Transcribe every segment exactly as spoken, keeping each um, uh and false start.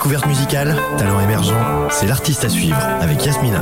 Découverte musicale, talent émergent, c'est l'artiste à suivre avec Yasmina.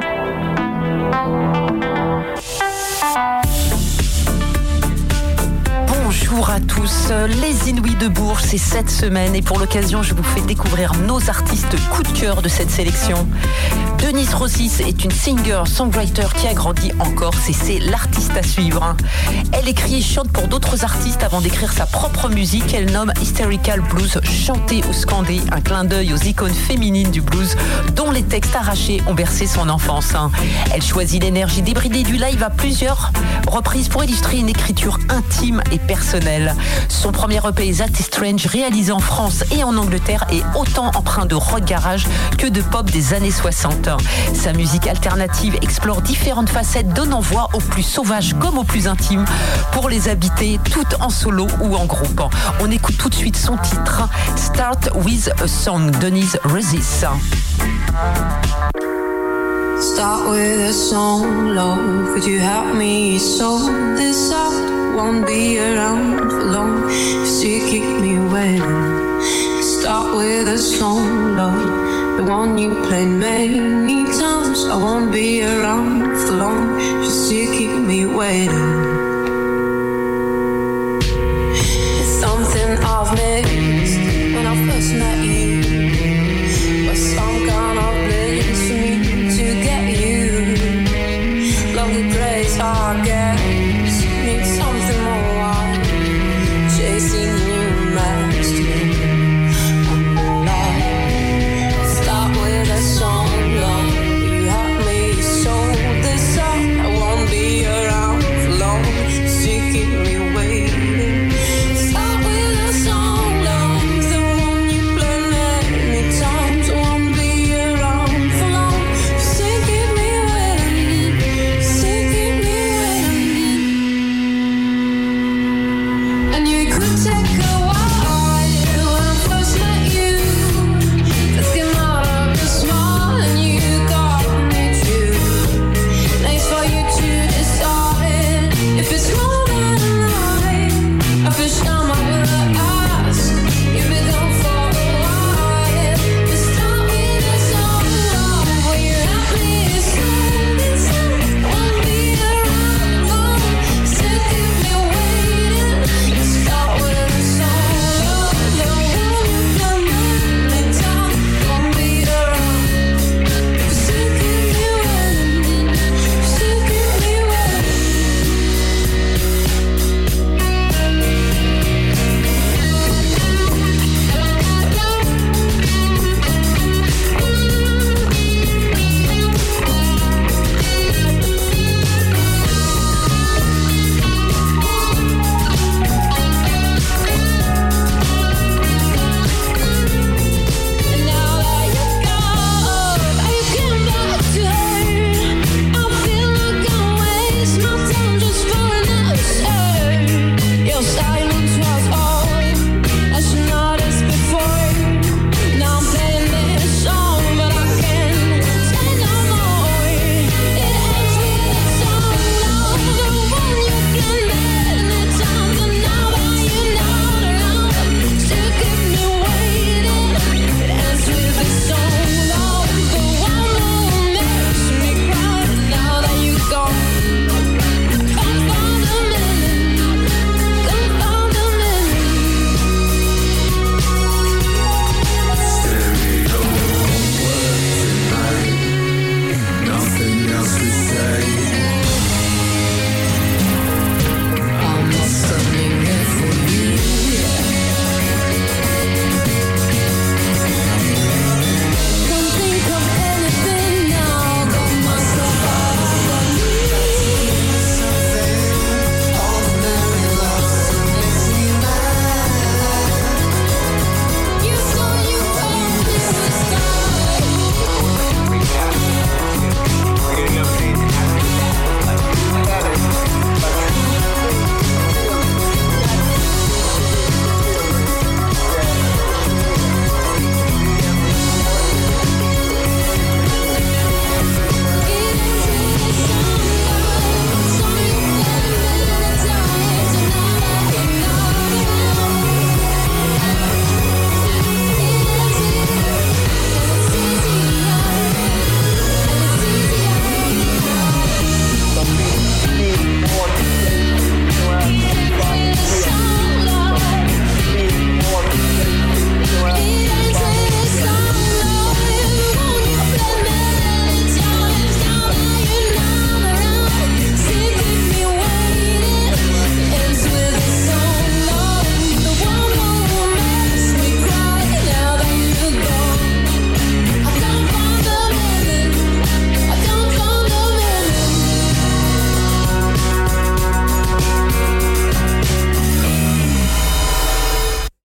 Bonjour à tous, les Inouïs de Bourges, c'est cette semaine et pour l'occasion je vous fais découvrir nos artistes coup de cœur de cette sélection. Denise Rossis est une singer-songwriter qui a grandi en Corse et c'est l'artiste à suivre. Elle écrit et chante pour d'autres artistes avant d'écrire sa propre musique. Elle nomme Hysterical Blues, chanté ou scandé, un clin d'œil aux icônes féminines du blues dont les textes arrachés ont bercé son enfance. Elle choisit l'énergie débridée du live à plusieurs reprises pour illustrer une écriture intime et personnelle. Son premier E P That Is Strange, réalisé en France et en Angleterre, est autant empreint de rock garage que de pop des années soixante. Sa musique alternative explore différentes facettes, donnant voix aux plus sauvages comme aux plus intimes pour les habiter toutes en solo ou en groupe. On écoute tout de suite son titre Start With A Song, Denise Rossis. Start with a song, love, could you help me sort this out? Won't be around for long, just to keep me waiting. Start with a song, love, the one you played many times. I won't be around for long, just to keep me waiting. It's something I've missed when I first met you, but some kind of bliss for me to get you. Love the praise I get.